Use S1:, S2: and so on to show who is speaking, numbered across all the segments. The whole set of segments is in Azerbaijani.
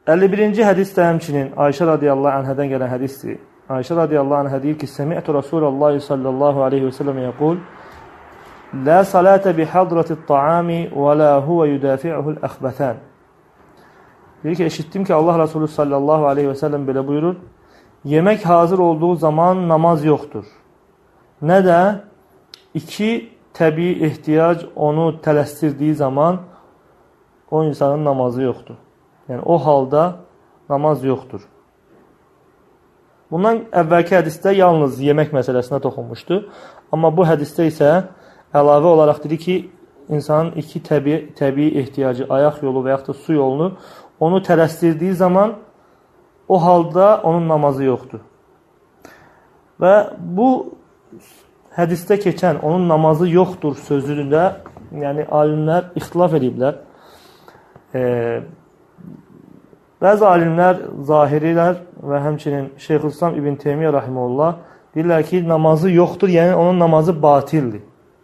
S1: 51-ci hədis də həmçinin Ayşə radiyallahu anhadan gələn hədisdir. Ayşə radiyallahu anha deyir ki, Səmi'tu Rasulullah sallallahu aleyhi və səlləm yəqul, La salətə bi hadratit ta'ami və la huvə yudafi'uhul əxbətən. Deyir ki, eşitdim ki, Allah Resulü sallallahu aleyhi və səlləm belə buyurur, yemək hazır olduğu zaman namaz yoxdur. Nə də iki təbii ehtiyac onu tələsdirdiyi zaman o insanın namazı yoxdur. Yəni, o halda namaz yoxdur. Bundan əvvəlki hədisdə yalnız yemək məsələsinə toxunmuşdu. Amma bu hədisdə isə əlavə olaraq dedi ki, insanın iki təbii ehtiyacı, ayaq yolu və yaxud da su yolunu onu tələsdirdiyi zaman o halda onun namazı yoxdur. Və bu hədisdə keçən onun namazı yoxdur sözünü yəni alimlər ixtilaf ediblər. Bəzi alimlər, zahirilər və həmçinin Şeyxülislam İbn Teymiyyə rahimehullah deyirlər ki, namazı yoxdur, yəni onun namazı batildir.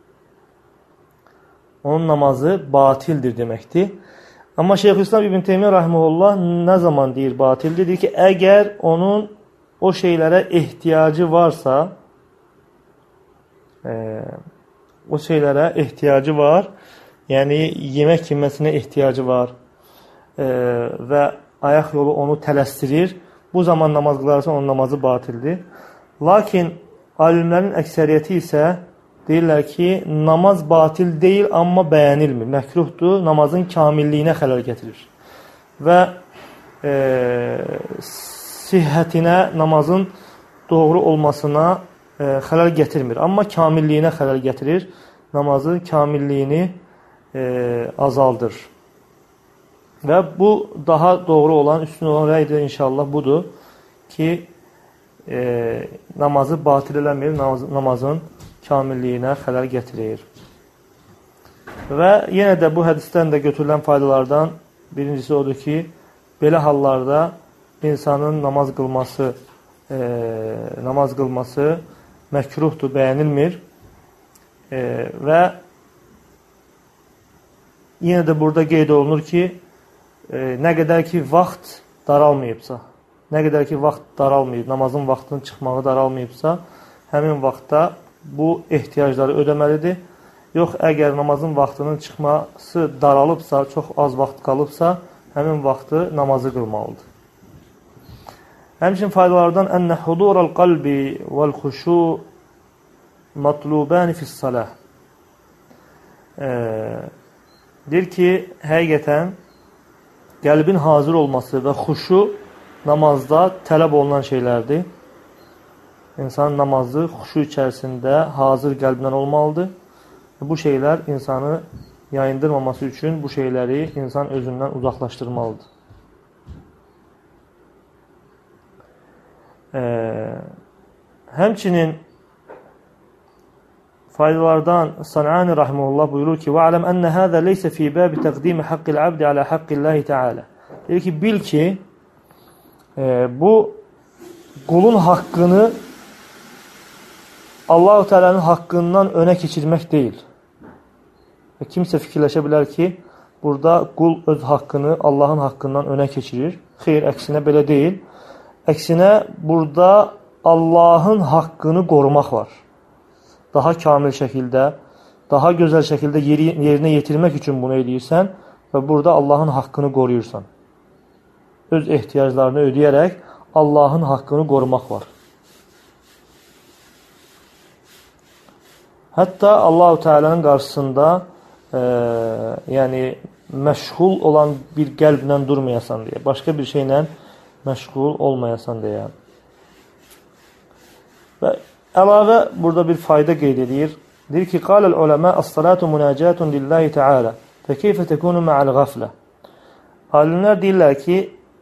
S1: Onun namazı batildir deməkdir. Amma Şeyxülislam İbn Teymiyyə rahimehullah nə zaman deyir batildir? Deyir ki, əgər onun o şeylərə ehtiyacı varsa, o şeylərə ehtiyacı var, yəni yemək yeməsinə ehtiyacı var və ayaq yolu onu tələsdirir, bu zaman namaz qılarsa onun namazı batildir. Lakin alimlərin əksəriyyəti isə deyirlər ki, namaz batil deyil, amma bəyənilmir, məkruhdur, namazın kamilliyinə xələl gətirir. Və sihhətinə, namazın doğru olmasına xələl gətirmir. Amma kamilliyinə xələl gətirir, namazın kamilliyini azaldır. Və bu daha doğru olan, üstün olan rəydir inşallah budur ki, namazı batil eləmir, namazın kamilliyinə xələl gətirir. Və yenə də bu hədisdən də götürülən faydalardan birincisi odur ki, belə hallarda insanın namaz qılması məkruhdur, bəyənilmir və yenə də burada qeyd olunur ki, nə qədər ki vaxt daralmayıbsa, namazın vaxtının çıxmağı daralmayıbsa, həmin vaxtda bu ehtiyacları ödəməlidir. Yox, əgər namazın vaxtının çıxması daralıbsa, çox az vaxt qalıbsa, həmin vaxtı namazı qılmalıdır. Həmçinin faydalardan ənnə hudural qalbi vəl xuşu matlubani fis-salah. Deyir ki, həqiqətən qəlbin hazır olması və xuşu namazda tələb olunan şeylərdir. İnsan namazı xuşu içərisində hazır qəlbdən olmalıdır. Bu şeylər insanı yayındırmaması üçün bu şeyləri insan özündən uzaqlaşdırmalıdır. Həmçinin faydalardan San'ani rahimehullah buyurur ki: "Və aləm enne hâzâ leysə fî bâbi təqdîmi haqqil abdi alâ haqqillâhi teâlâ." Deyir ki, bil ki, bu qulun haqqını Allah-u Teala'nın haqqından önə keçirmək deyil. Kimsə fikirləşə bilər ki, burada qul öz haqqını Allahın haqqından önə keçirir. Xeyr, əksinə belə deyil. Əksinə, burada Allahın haqqını qorumaq var. Daha kamil şəkildə, daha gözəl şəkildə yerinə yetirmək üçün bunu edirsən və burada Allahın haqqını qoruyursan. Öz ehtiyaclarını ödəyərək Allahın haqqını qorumaq var. Hətta Allah-u Teala'nın qarşısında yəni məşğul olan bir qəlblə durmayasan deyə, başqa bir şeylə məşğul olmayasan deyə. Və əlavə burada bir fayda qeyd edir. Deyir ki, "Qalal uləmə as-salatu munacatun lillahi Teala. Fə keyfə tekunu ma'al ghaflə." Alimlər deyirlər ki,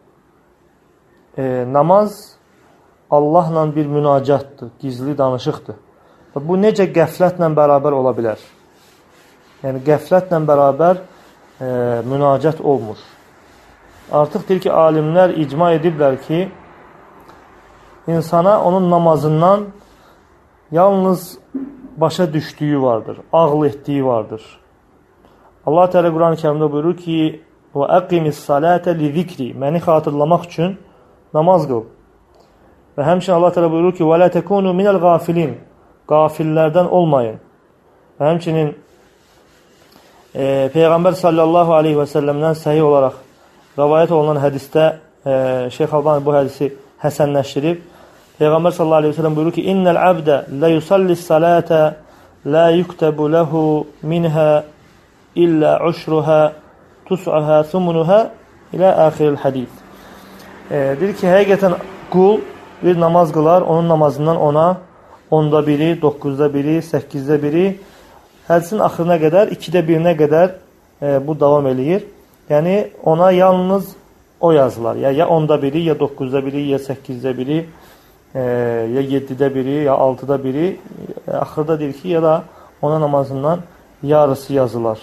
S1: namaz Allahla bir münacatdır, gizli danışıqdır. Və bu necə qəflətlə bərabər ola bilər? Yəni, qəflətlə bərabər münacat olmur. Artıq deyir ki, alimlər icma ediblər ki, insana onun namazından yalnız başa düşdüyü vardır, ağıl etdiyi vardır. Allah Teala Quran-ı Kərimdə buyurur ki, və əqimis salətə li zikri. Məni xatırlamaq üçün namaz qıl. Və həmçinin Allah təala buyurur ki: "Və la tekunu minel gafilin." Qafillərdən olmayın. Və həmçinin Peyğəmbər sallallahu aleyhi və səlləmdən səhih olaraq rəvayət olunan hədisdə Şeyx Albani bu hədisi həsənləşdirib. Peyğəmbər sallallahu aleyhi və səlləm buyurur ki: "İnnel abdə la yusallis salata la yuktabu lahu minha illa ushruha tus'aha thumunuha ila axiril hadis." Deyir ki, həqiqətən qul bir namaz qılar, onun namazından ona 10-da biri, 9-da biri, 8-də biri, hədisin axırına qədər, 2-də birinə qədər bu davam eləyir. Yəni, ona yalnız o yazılar. Ya 10-da biri, ya 9-da biri, ya 8-də biri, ya 7-də biri, ya 6-da biri. Axırda deyir ki, ya da ona namazından yarısı yazılar.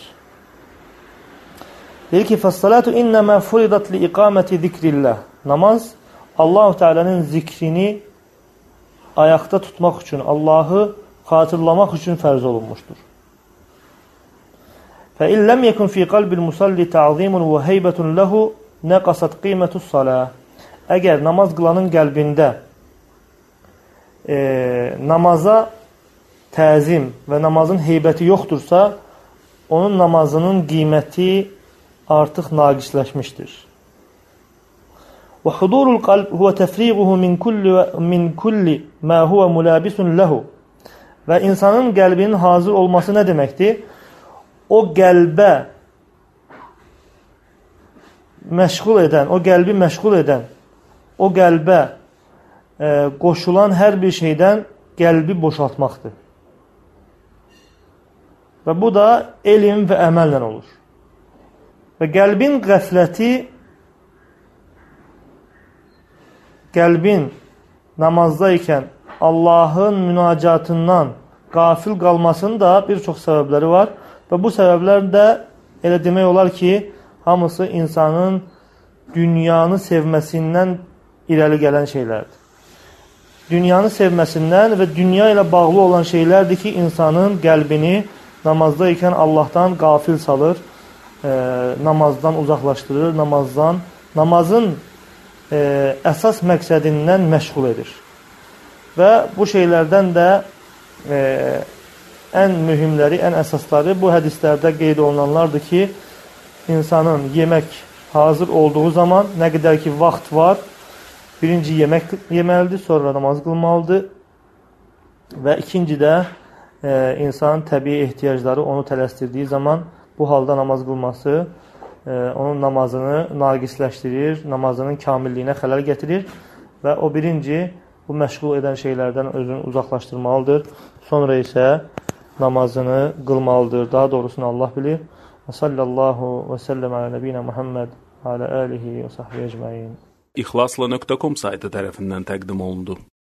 S1: Deyir ki, فَالصَّلَاتُ اِنَّمَا فُرِضَتْ لِإِقَامَةِ ذِكْرِ اللّٰهِ Allah-u Teala'nın zikrini ayaqda tutmaq üçün, Allahı xatırlamaq üçün fərz olunmuşdur. فَإِنْ لَمْ يَكُنْ فِي قَلْبِ الْمُسَلِّ تَعْظِيمٌ وَهَيْبَةٌ لَهُ نَقَصَتْ قِيمَةُ الصَّلَاةِ Əgər namaz qılanın qəlbində namaza təzim və namazın heybəti yoxdursa, onun namazının qiyməti artıq naqisləşmişdir. وحضور القلب هو تفريغه من كل ما هو ملابس له. Və insanın qəlbinin hazır olması nə deməkdir? O qəlbə məşğul edən, o qəlbi məşğul edən, o qəlbə qoşulan hər bir şeydən qəlbi boşaltmaqdır. Və bu da elm və əməllə olur. Və qəlbin qəfləti, qəlbin namazda ikən Allahın münacatından qafil qalmasının da bir çox səbəbləri var. Və bu səbəblər də elə demək olar ki, hamısı insanın dünyanı sevməsindən irəli gələn şeylərdir. Dünyanı sevməsindən və dünya ilə bağlı olan şeylərdir ki, insanın qəlbini namazda ikən Allahdan qafil salır, namazdan uzaqlaşdırır, namazın əsas məqsədindən məşğul edir. Və bu şeylərdən də ən mühümləri, ən əsasları bu hədislərdə qeyd olunanlardır ki, insanın yemək hazır olduğu zaman nə qədər ki vaxt var, birinci yemək yeməlidir, sonra namaz qılmalıdır və ikinci də insanın təbii ehtiyacları onu tələsdirdiyi zaman bu halda namaz qılması onun namazını naqisləşdirir, namazının kamilliyinə xələl gətirir və o birinci bu məşğul edən şeylərdən özünü uzaqlaşdırmalıdır. Sonra isə namazını qılmalıdır. Daha doğrusunu Allah bilir. Və sallallahu və səlləm alə nəbiyyə Muhammed və alə alihi və sahbihi ecmaîn.
S2: İxlasla.com saytı tərəfindən təqdim olundu.